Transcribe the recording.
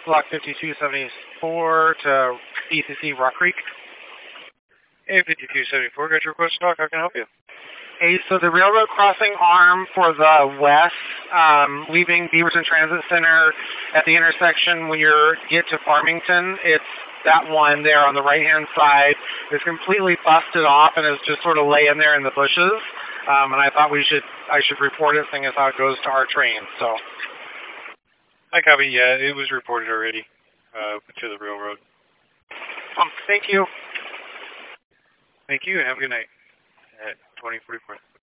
Block 5274 to ECC Rock Creek. Hey, 5274, got your request to talk. How can I help you? Hey, so the railroad crossing arm for the west, leaving Beaverton Transit Center at the intersection when you get to Farmington, it's that one there on the right-hand side is completely busted off and is just sort of laying there in the bushes. And I thought I should report it, seeing as how it goes to our train. So. I copy. Yeah, it was reported already to the railroad. Thank you. Thank you, and have a good night at 2044.